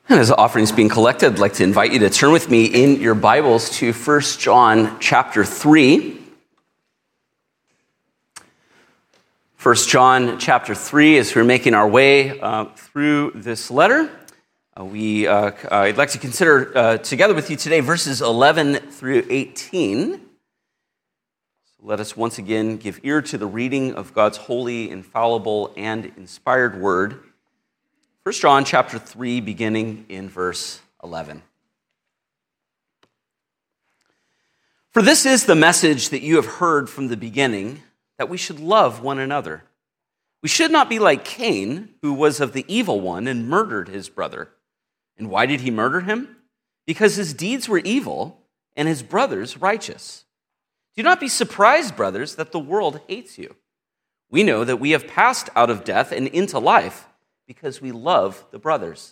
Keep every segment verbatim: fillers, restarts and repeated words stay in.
And as the offering is being collected, I'd like to invite you to turn with me in your Bibles to First John chapter three. First John chapter three, as we're making our way uh, through this letter, uh, we uh, I'd like to consider uh, together with you today verses eleven through eighteen. So let us once again give ear to the reading of God's holy, infallible, and inspired word. First John chapter three, beginning in verse eleven. For this is the message that you have heard from the beginning, that we should love one another. We should not be like Cain, who was of the evil one and murdered his brother. And why did he murder him? Because his deeds were evil and his brothers righteous. Do not be surprised, brothers, that the world hates you. We know that we have passed out of death and into life, because we love the brothers.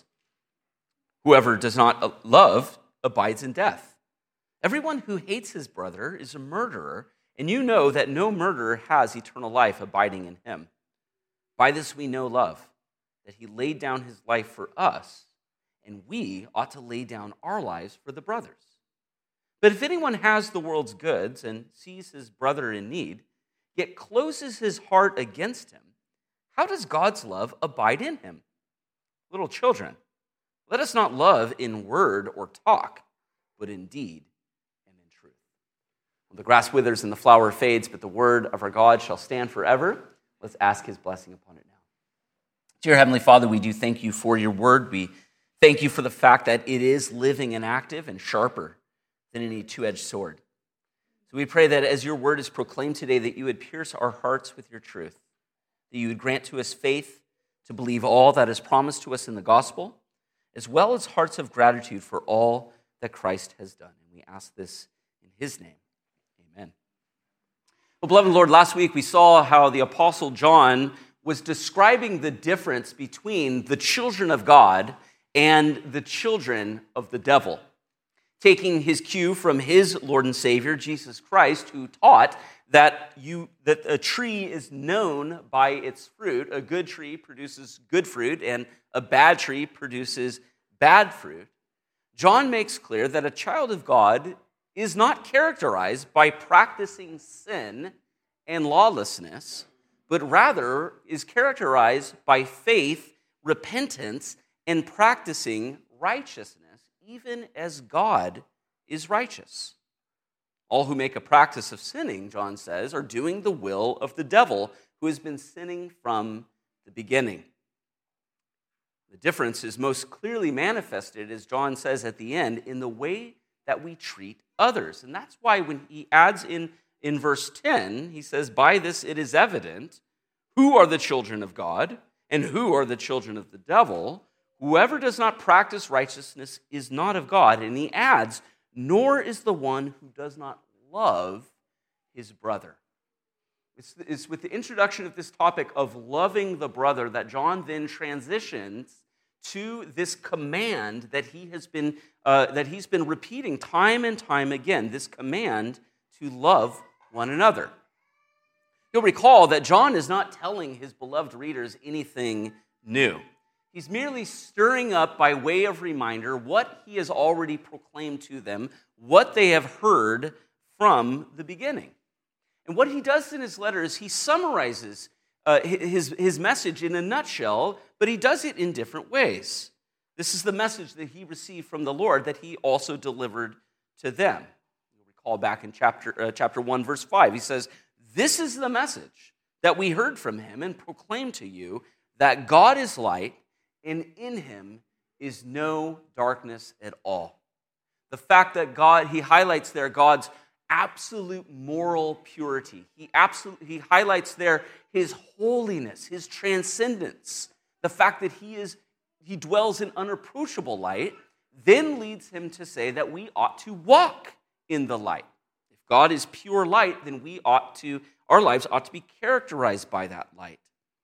Whoever does not love abides in death. Everyone who hates his brother is a murderer, and you know that no murderer has eternal life abiding in him. By this we know love, that he laid down his life for us, and we ought to lay down our lives for the brothers. But if anyone has the world's goods and sees his brother in need, yet closes his heart against him, how does God's love abide in him? Little children, let us not love in word or talk, but in deed and in truth. Well, the grass withers and the flower fades, but the word of our God shall stand forever. Let's ask his blessing upon it now. Dear Heavenly Father, we do thank you for your word. We thank you for the fact that it is living and active and sharper than any two-edged sword. So we pray that as your word is proclaimed today, that you would pierce our hearts with your truth, that you would grant to us faith to believe all that is promised to us in the gospel, as well as hearts of gratitude for all that Christ has done. And we ask this in his name. Amen. Well, beloved Lord, last week we saw how the Apostle John was describing the difference between the children of God and the children of the devil, taking his cue from his Lord and Savior, Jesus Christ, who taught that you that a tree is known by its fruit. A good tree produces good fruit, and a bad tree produces bad fruit. John makes clear that a child of God is not characterized by practicing sin and lawlessness, but rather is characterized by faith, repentance, and practicing righteousness, even as God is righteous. All who make a practice of sinning, John says, are doing the will of the devil, who has been sinning from the beginning. The difference is most clearly manifested, as John says at the end, in the way that we treat others. And that's why when he adds in, in verse ten, he says, by this it is evident who are the children of God and who are the children of the devil. Whoever does not practice righteousness is not of God. And he adds, nor is the one who does not love his brother. It's, it's with the introduction of this topic of loving the brother that John then transitions to this command that he has been uh, that he's been repeating time and time again. This command to love one another. You'll recall that John is not telling his beloved readers anything new. He's merely stirring up by way of reminder what he has already proclaimed to them, what they have heard from the beginning. And what he does in his letter is he summarizes uh, his, his message in a nutshell, but he does it in different ways. This is the message that he received from the Lord that he also delivered to them. You'll recall back in chapter, uh, chapter one, verse five, he says, this is the message that we heard from him and proclaimed to you, that God is light, and in him is no darkness at all. The fact that God, he highlights there God's absolute moral purity. He absolutely he highlights there his holiness, his transcendence. The fact that he is he dwells in unapproachable light then leads him to say that we ought to walk in the light. If God is pure light, then we ought to our lives ought to be characterized by that light.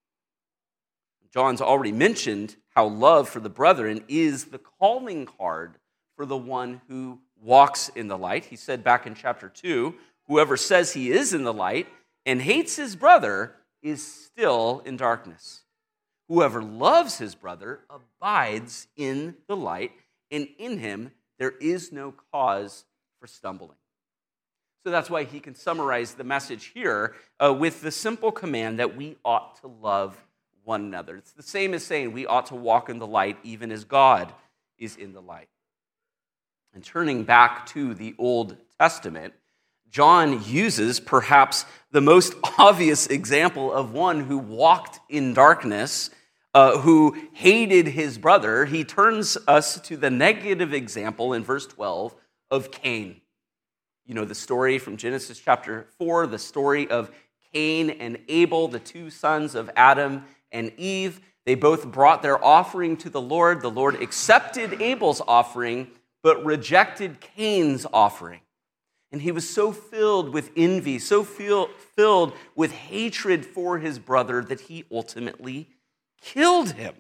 John's already mentioned how love for the brethren is the calling card for the one who walks in the light. He said back in chapter two, whoever says he is in the light and hates his brother is still in darkness. Whoever loves his brother abides in the light, and in him there is no cause for stumbling. So that's why he can summarize the message here uh, with the simple command that we ought to love one another. It's the same as saying we ought to walk in the light even as God is in the light. And turning back to the Old Testament, John uses perhaps the most obvious example of one who walked in darkness, uh, who hated his brother. He turns us to the negative example in verse twelve of Cain. You know the story from Genesis chapter four, the story of Cain and Abel, the two sons of Adam and Eve. They both brought their offering to the Lord. The Lord accepted Abel's offering, but rejected Cain's offering. And he was so filled with envy, so feel, filled with hatred for his brother that he ultimately killed him.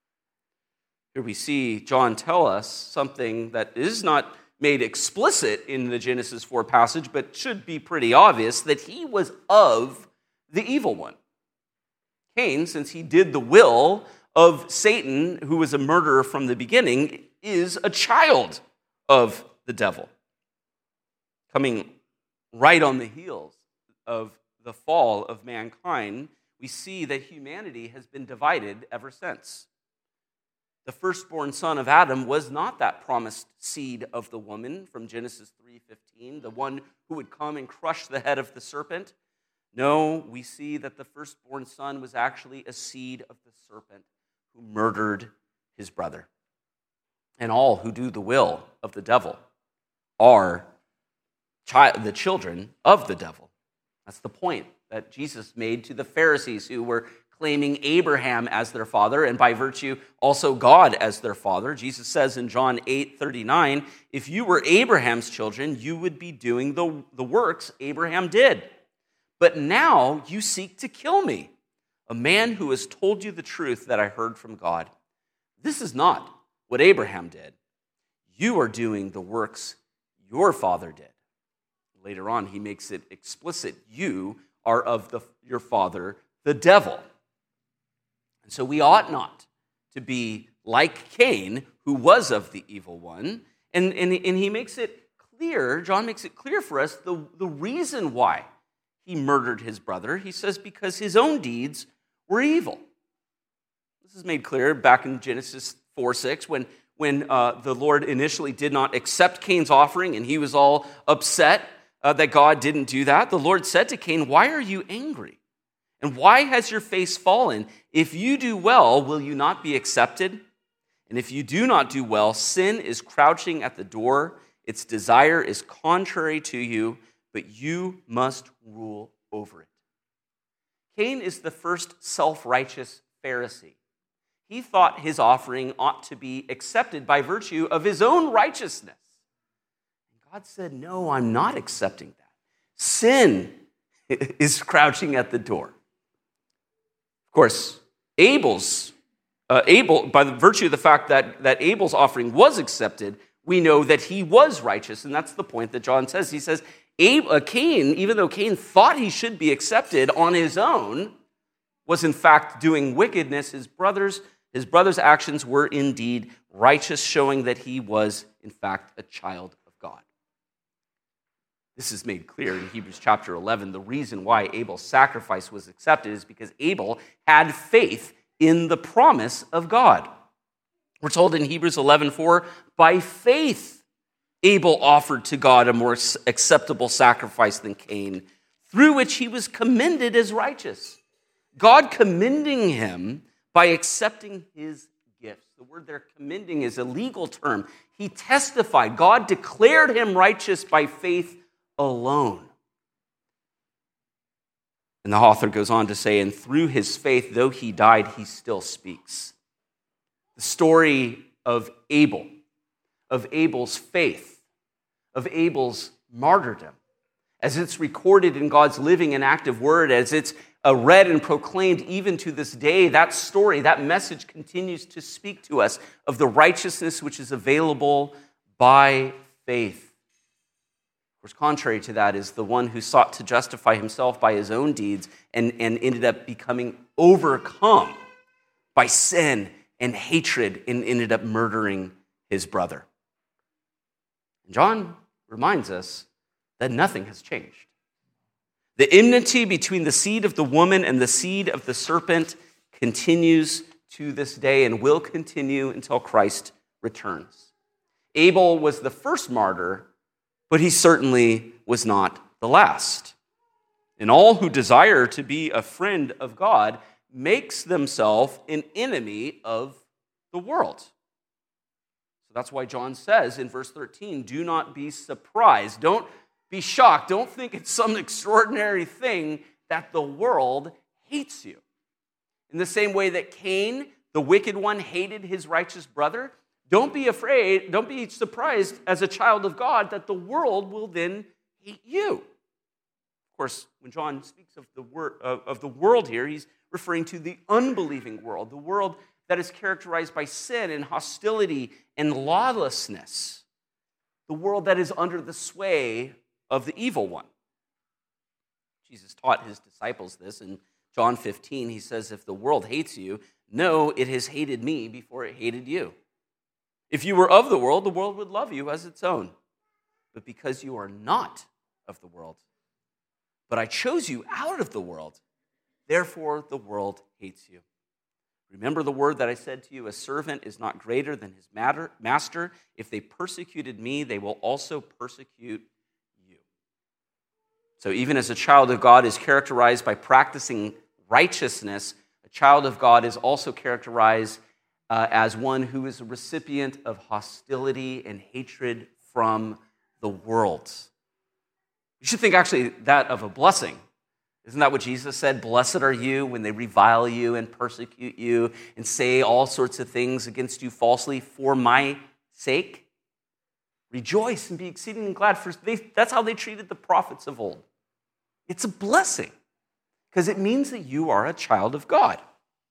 Here we see John tell us something that is not made explicit in the Genesis four passage, but should be pretty obvious, that he was of the evil one. Cain, since he did the will of Satan, who was a murderer from the beginning, is a child of the devil. Coming right on the heels of the fall of mankind, we see that humanity has been divided ever since. The firstborn son of Adam was not that promised seed of the woman from Genesis three fifteen, the one who would come and crush the head of the serpent. No, we see that the firstborn son was actually a seed of the serpent who murdered his brother. And all who do the will of the devil are chi- the children of the devil. That's the point that Jesus made to the Pharisees who were claiming Abraham as their father, and by virtue also God as their father. Jesus says in John eight thirty-nine, if you were Abraham's children, you would be doing the, the works Abraham did. But now you seek to kill me, a man who has told you the truth that I heard from God. This is not what Abraham did. You are doing the works your father did. Later on, he makes it explicit. You are of the, your father, the devil. And so we ought not to be like Cain, who was of the evil one. And, and, and he makes it clear, John makes it clear for us, the, the reason why he murdered his brother. He says because his own deeds were evil. This is made clear back in Genesis four six, when, when uh, the Lord initially did not accept Cain's offering, and he was all upset uh, that God didn't do that. The Lord said to Cain, why are you angry? And why has your face fallen? If you do well, will you not be accepted? And if you do not do well, sin is crouching at the door. Its desire is contrary to you, but you must rule over it. Cain is the first self-righteous Pharisee. He thought his offering ought to be accepted by virtue of his own righteousness. And God said, no, I'm not accepting that. Sin is crouching at the door. Of course, Abel's, uh, Abel, by the virtue of the fact that, that Abel's offering was accepted, we know that he was righteous, and that's the point that John says. He says, Abel, uh, Cain, even though Cain thought he should be accepted on his own, was in fact doing wickedness. His brothers, his brothers' actions were indeed righteous, showing that he was, in fact, a child of God. This is made clear in Hebrews chapter eleven. The reason why Abel's sacrifice was accepted is because Abel had faith in the promise of God. We're told in Hebrews eleven four, by faith Abel offered to God a more acceptable sacrifice than Cain, through which he was commended as righteous. God commending him by accepting his gifts. The word there, commending, is a legal term. He testified. God declared him righteous by faith alone. And the author goes on to say, and through his faith, though he died, he still speaks. The story of Abel, of Abel's faith, of Abel's martyrdom, as it's recorded in God's living and active word, as it's uh, read and proclaimed even to this day, that story, that message continues to speak to us of the righteousness which is available by faith. Of course, contrary to that is the one who sought to justify himself by his own deeds and, and ended up becoming overcome by sin and hatred and ended up murdering his brother. And John reminds us that nothing has changed. The enmity between the seed of the woman and the seed of the serpent continues to this day and will continue until Christ returns. Abel was the first martyr, but he certainly was not the last. And all who desire to be a friend of God makes themselves an enemy of the world. So that's why John says in verse thirteen, do not be surprised. Don't be shocked. Don't think it's some extraordinary thing that the world hates you. In the same way that Cain, the wicked one, hated his righteous brother, don't be afraid, don't be surprised as a child of God that the world will then hate you. Of course, when John speaks of the, word, of the world here, he's referring to the unbelieving world, the world that is characterized by sin and hostility and lawlessness, the world that is under the sway of the evil one. Jesus taught his disciples this in John fifteen. He says, if the world hates you, know it has hated me before it hated you. If you were of the world, the world would love you as its own. But because you are not of the world, but I chose you out of the world, therefore the world hates you. Remember the word that I said to you, a servant is not greater than his master. If they persecuted me, they will also persecute you. So even as a child of God is characterized by practicing righteousness, a child of God is also characterized uh, as one who is a recipient of hostility and hatred from the world. You should think actually that of a blessing. Isn't that what Jesus said? Blessed are you when they revile you and persecute you and say all sorts of things against you falsely for my sake. Rejoice and be exceedingly glad, for they, that's how they treated the prophets of old. It's a blessing because it means that you are a child of God.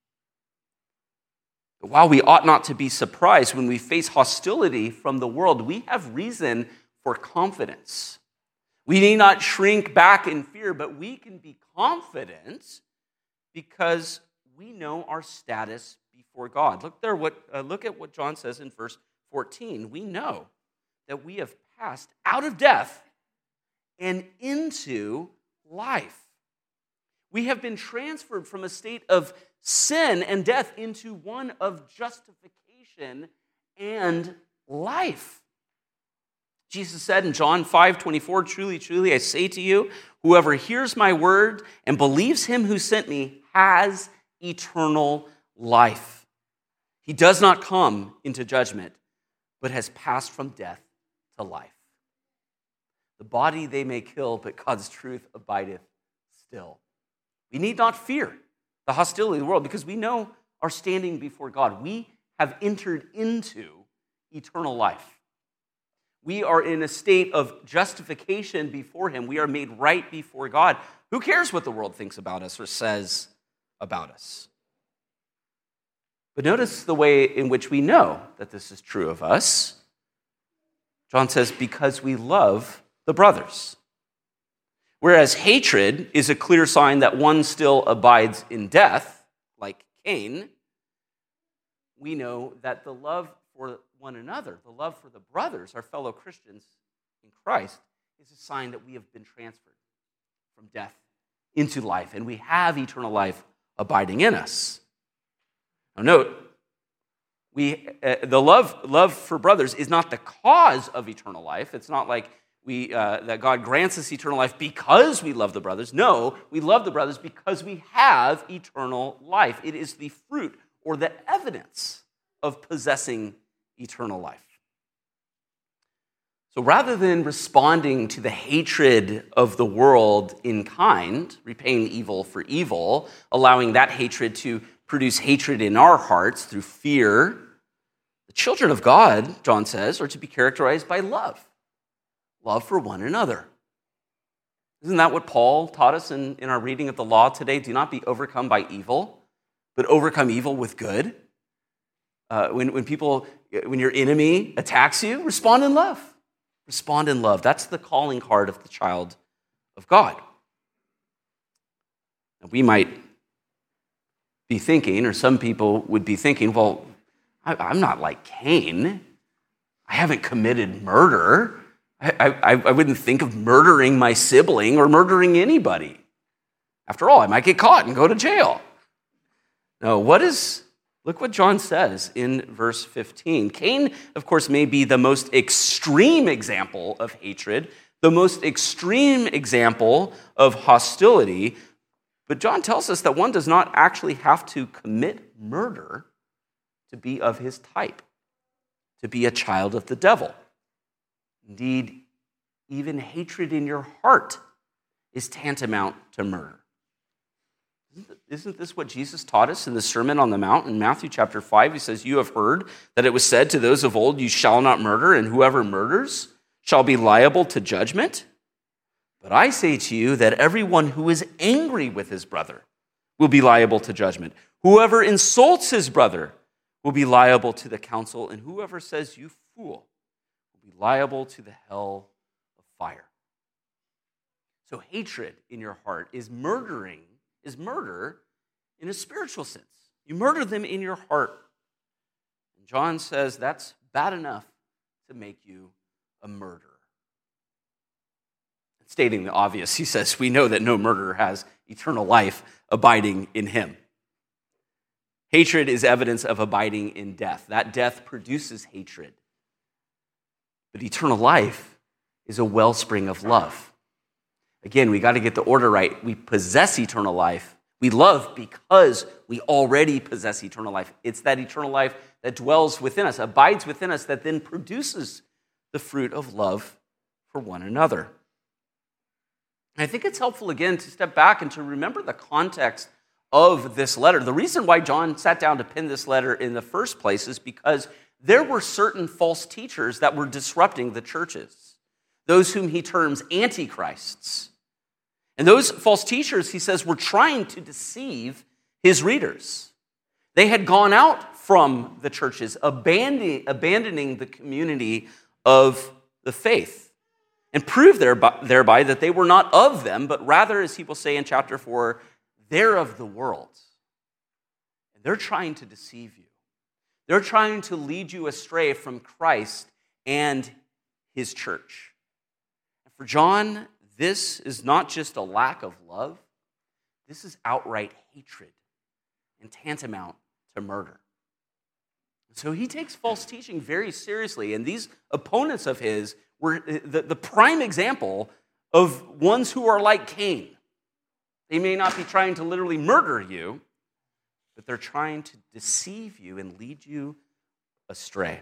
But while we ought not to be surprised when we face hostility from the world, we have reason for confidence. We need not shrink back in fear, but we can be confident because we know our status before God. Look there. What uh, look at what John says in verse fourteen. We know that we have passed out of death and into life. We have been transferred from a state of sin and death into one of justification and life. Jesus said in John five twenty-four, truly, truly, I say to you, whoever hears my word and believes him who sent me has eternal life. He does not come into judgment, but has passed from death to life. The body they may kill, but God's truth abideth still. We need not fear the hostility of the world because we know our standing before God. We have entered into eternal life. We are in a state of justification before him. We are made right before God. Who cares what the world thinks about us or says about us? But notice the way in which we know that this is true of us. John says, because we love the brothers. Whereas hatred is a clear sign that one still abides in death, like Cain, we know that the love for one another, the love for the brothers, our fellow Christians in Christ, is a sign that we have been transferred from death into life, and we have eternal life abiding in us. Now note, we uh, the love love for brothers is not the cause of eternal life. It's not like we uh, that God grants us eternal life because we love the brothers. No, we love the brothers because we have eternal life. It is the fruit or the evidence of possessing eternal life. So rather than responding to the hatred of the world in kind, repaying evil for evil, allowing that hatred to produce hatred in our hearts through fear, the children of God, John says, are to be characterized by love. Love for one another. Isn't that what Paul taught us in, in our reading of the law today? Do not be overcome by evil, but overcome evil with good. Uh, when, when people, when your enemy attacks you, respond in love. Respond in love. That's the calling card of the child of God. Now, we might be thinking, or some people would be thinking, well, I, I'm not like Cain. I haven't committed murder. I, I, I wouldn't think of murdering my sibling or murdering anybody. After all, I might get caught and go to jail. No, what is, look what John says in verse fifteen. Cain, of course, may be the most extreme example of hatred, the most extreme example of hostility, but John tells us that one does not actually have to commit murder to be of his type, to be a child of the devil. Indeed, even hatred in your heart is tantamount to murder. Isn't this what Jesus taught us in the Sermon on the Mount in Matthew chapter five? He says, you have heard that it was said to those of old, you shall not murder, and whoever murders shall be liable to judgment. But I say to you that everyone who is angry with his brother will be liable to judgment. Whoever insults his brother will be liable to the council, and whoever says, you fool, will be liable to the hell of fire. So hatred in your heart is murdering, is murder in a spiritual sense. You murder them in your heart. And John says that's bad enough to make you a murderer. Stating the obvious, he says, we know that no murderer has eternal life abiding in him. Hatred is evidence of abiding in death. That death produces hatred. But eternal life is a wellspring of love. Again, we got to get the order right. We possess eternal life. We love because we already possess eternal life. It's that eternal life that dwells within us, abides within us, that then produces the fruit of love for one another. And I think it's helpful, again, to step back and to remember the context of this letter. The reason why John sat down to pen this letter in the first place is because there were certain false teachers that were disrupting the churches, those whom he terms antichrists. And those false teachers, he says, were trying to deceive his readers. They had gone out from the churches, abandoning, abandoning the community of the faith, and prove thereby, thereby that they were not of them, but rather, as he will say in chapter four, they're of the world. And they're trying to deceive you. They're trying to lead you astray from Christ and his church. And for John, this is not just a lack of love. This is outright hatred and tantamount to murder. So he takes false teaching very seriously, and these opponents of his were the, the prime example of ones who are like Cain. They may not be trying to literally murder you, but they're trying to deceive you and lead you astray.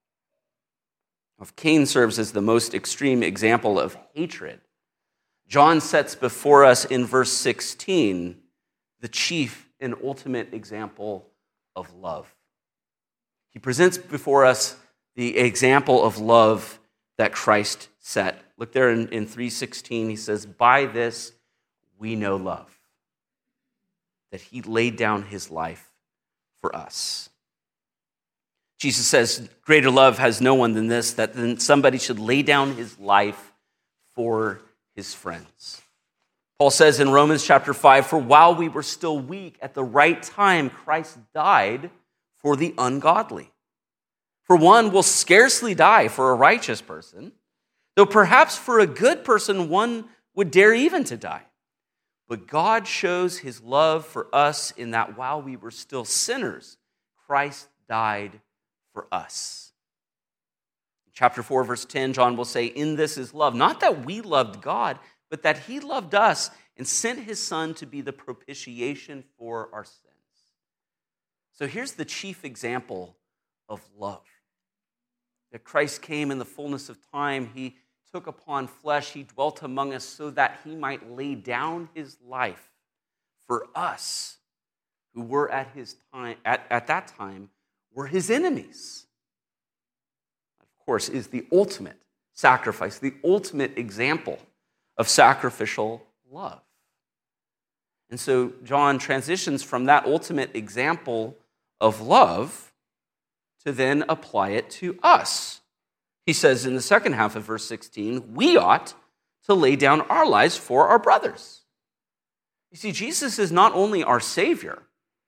If Cain serves as the most extreme example of hatred, John sets before us in verse sixteen the chief and ultimate example of love. He presents before us the example of love that Christ set. Look there in, in three sixteen, he says, by this we know love, that he laid down his life for us. Jesus says, greater love has no one than this, that then somebody should lay down his life for his friends. Paul says in Romans chapter five, for while we were still weak, at the right time, Christ died for the ungodly. For one will scarcely die for a righteous person, though perhaps for a good person one would dare even to die. But God shows his love for us in that while we were still sinners, Christ died for us. In chapter four, verse ten, John will say, in this is love, not that we loved God, but that he loved us and sent his son to be the propitiation for our sins. So here's the chief example of love. That Christ came in the fullness of time. He took upon flesh. He dwelt among us so that he might lay down his life for us, who were at his time, at, at that time, were his enemies. Of course, is the ultimate sacrifice, the ultimate example of sacrificial love. And so John transitions from that ultimate example of love to then apply it to us. He says in the second half of verse sixteen, we ought to lay down our lives for our brothers. You see, Jesus is not only our Savior,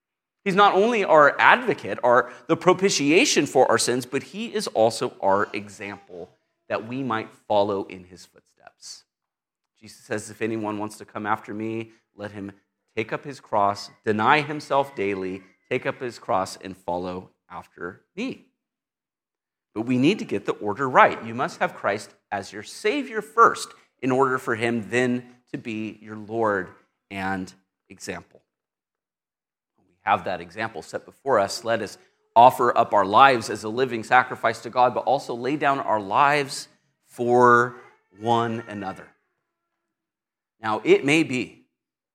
He's not only our advocate, our, the propitiation for our sins, but he is also our example that we might follow in his footsteps. Jesus says, if anyone wants to come after me, let him take up his cross, deny himself daily, take up his cross, and follow after me. But we need to get the order right. You must have Christ as your Savior first in order for him then to be your Lord and example. We have that example set before us. Let us offer up our lives as a living sacrifice to God, but also lay down our lives for one another. Now, it may be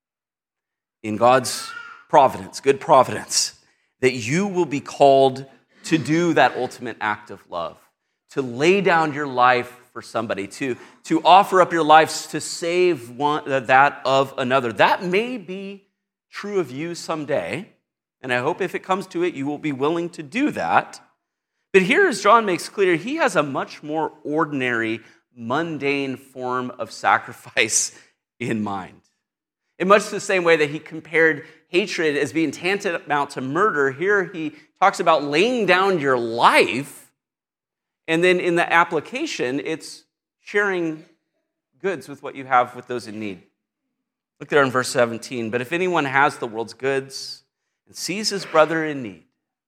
in God's providence, good providence, that you will be called to do that ultimate act of love, to lay down your life for somebody, to, to offer up your lives to save one, that of another. That may be true of you someday, and I hope if it comes to it, you will be willing to do that. But here, as John makes clear, he has a much more ordinary, mundane form of sacrifice in mind. In much the same way that he compared hatred as being tantamount to murder, here he talks about laying down your life, and then in the application, it's sharing goods with what you have with those in need. Look there in verse seventeen. But if anyone has the world's goods and sees his brother in need,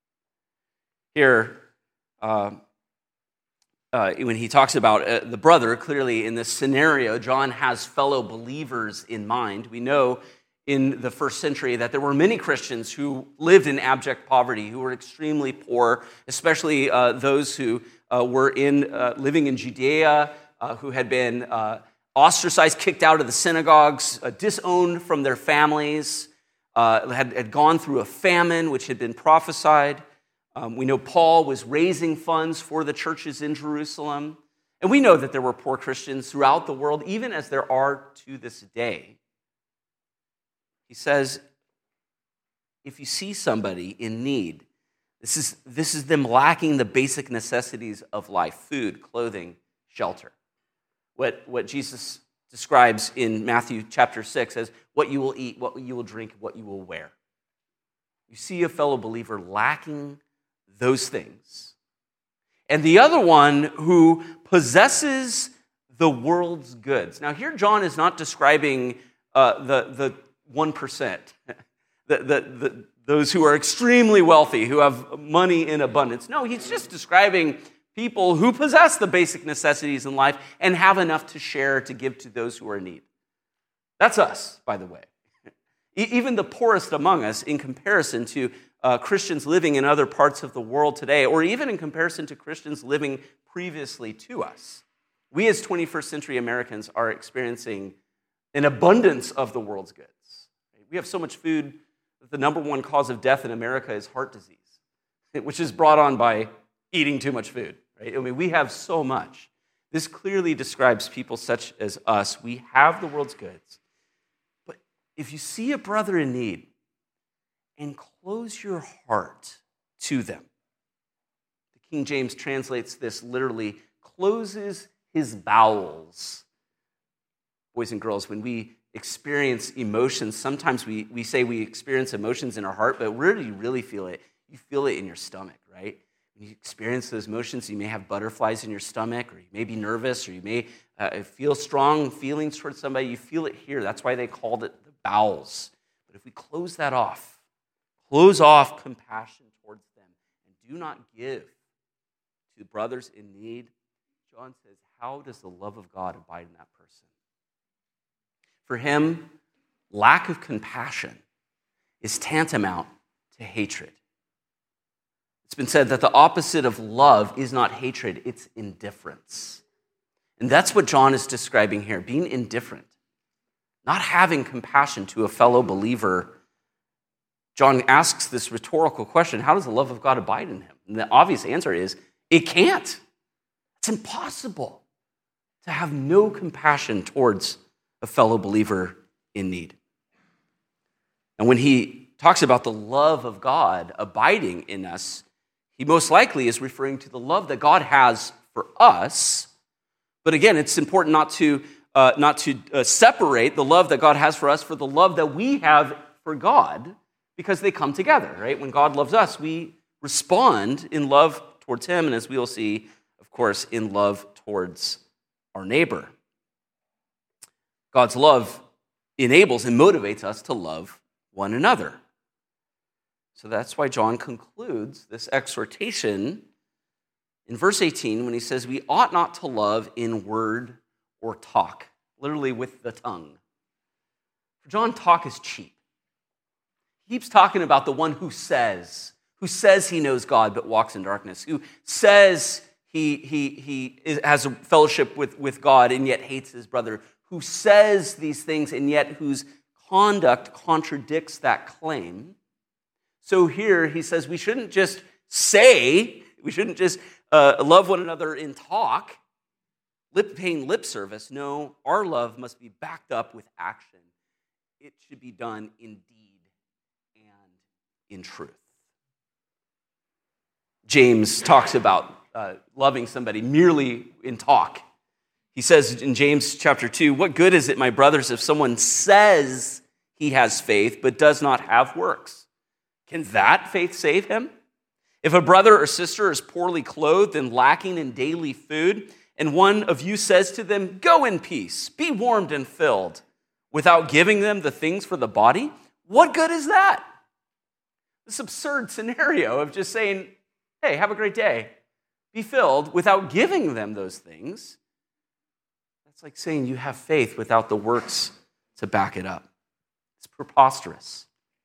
here, uh, uh, when he talks about uh, the brother, clearly in this scenario, John has fellow believers in mind. We know in the first century that there were many Christians who lived in abject poverty, who were extremely poor, especially uh, those who uh, were in uh, living in Judea, uh, who had been uh, ostracized, kicked out of the synagogues, uh, disowned from their families, uh, had, had gone through a famine which had been prophesied. Um, we know Paul was raising funds for the churches in Jerusalem. And we know that there were poor Christians throughout the world, even as there are to this day. He says, if you see somebody in need, this is, this is them lacking the basic necessities of life, food, clothing, shelter. What, what Jesus describes in Matthew chapter six as what you will eat, what you will drink, what you will wear. You see a fellow believer lacking those things. And the other one who possesses the world's goods. Now here John is not describing uh, the, the one percent, the, the, the, those who are extremely wealthy, who have money in abundance. No, he's just describing people who possess the basic necessities in life and have enough to share, to give to those who are in need. That's us, by the way. Even the poorest among us, in comparison to uh, Christians living in other parts of the world today, or even in comparison to Christians living previously to us. We as twenty-first century Americans are experiencing an abundance of the world's goods. We have so much food that the number one cause of death in America is heart disease, which is brought on by eating too much food. Right? I mean, we have so much. This clearly describes people such as us. We have the world's goods. But if you see a brother in need and close your heart to them, the King James translates this literally, closes his bowels. Boys and girls, when we experience emotions, sometimes we, we say we experience emotions in our heart, but where do you really feel it? You feel it in your stomach, right? When you experience those emotions, you may have butterflies in your stomach, or you may be nervous, or you may uh, feel strong feelings towards somebody. You feel it here. That's why they called it the bowels. But if we close that off, close off compassion towards them, and do not give to brothers in need, John says, how does the love of God abide in that person? For him, lack of compassion is tantamount to hatred. It's been said that the opposite of love is not hatred, it's indifference. And that's what John is describing here, being indifferent, not having compassion to a fellow believer. John asks this rhetorical question, how does the love of God abide in him? And the obvious answer is, it can't. It's impossible to have no compassion towards a fellow believer in need. And when he talks about the love of God abiding in us, he most likely is referring to the love that God has for us. But again, it's important not to, uh, not to uh, separate the love that God has for us for the love that we have for God, because they come together, right? When God loves us, we respond in love towards him, and as we will see, of course, in love towards our neighbor. God's love enables and motivates us to love one another. So that's why John concludes this exhortation in verse eighteen when he says, we ought not to love in word or talk, literally with the tongue. For John, talk is cheap. He keeps talking about the one who says, who says he knows God but walks in darkness, who says he, he, he is, has a fellowship with, with God and yet hates his brother, who says these things and yet whose conduct contradicts that claim. So here he says we shouldn't just say, we shouldn't just uh, love one another in talk, lip paying lip service. No, our love must be backed up with action. It should be done in deed and in truth. James talks about uh, loving somebody merely in talk. He says in James chapter two, what good is it, my brothers, if someone says he has faith but does not have works? Can that faith save him? If a brother or sister is poorly clothed and lacking in daily food, and one of you says to them, go in peace, be warmed and filled, without giving them the things for the body, what good is that? This absurd scenario of just saying, hey, have a great day, be filled, without giving them those things. That's like saying you have faith without the works to back it up. It's preposterous.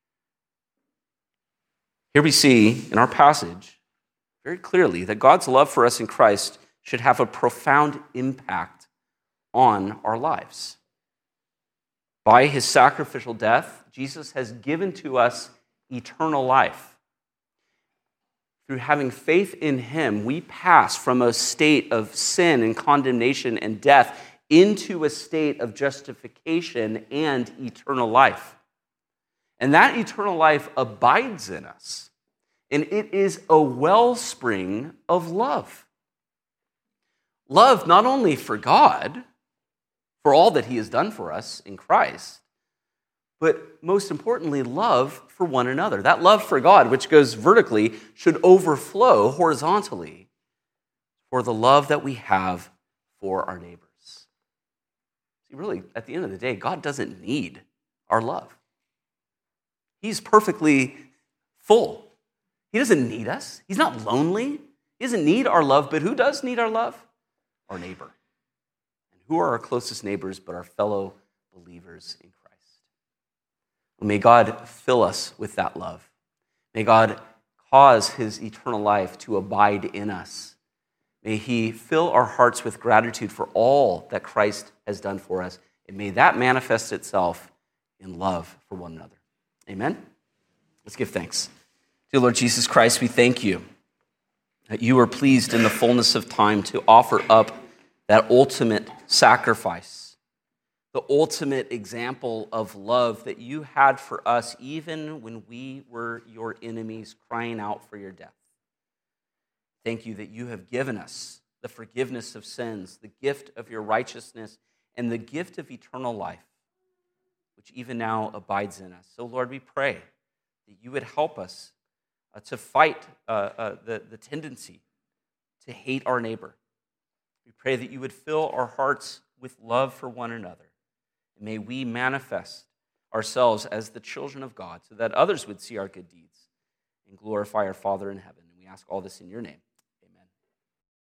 Here we see in our passage very clearly that God's love for us in Christ should have a profound impact on our lives. By his sacrificial death, Jesus has given to us eternal life. Through having faith in him, we pass from a state of sin and condemnation and death into a state of justification and eternal life. And that eternal life abides in us. And it is a wellspring of love. Love not only for God, for all that he has done for us in Christ, but most importantly, love for one another. That love for God, which goes vertically, should overflow horizontally for the love that we have for our neighbors. See, really, at the end of the day, God doesn't need our love. He's perfectly full. He doesn't need us. He's not lonely. He doesn't need our love, but who does need our love? Our neighbor. And who are our closest neighbors but our fellow believers in Christ? Well, may God fill us with that love. May God cause his eternal life to abide in us. May he fill our hearts with gratitude for all that Christ has done for us, and may that manifest itself in love for one another. Amen? Let's give thanks. Dear Lord Jesus Christ, we thank you that you are pleased in the fullness of time to offer up that ultimate sacrifice, the ultimate example of love that you had for us even when we were your enemies crying out for your death. Thank you that you have given us the forgiveness of sins, the gift of your righteousness, and the gift of eternal life, which even now abides in us. So Lord, we pray that you would help us Uh, to fight uh, uh, the, the tendency to hate our neighbor. We pray that you would fill our hearts with love for one another. And may we manifest ourselves as the children of God so that others would see our good deeds and glorify our Father in heaven. And we ask all this in your name.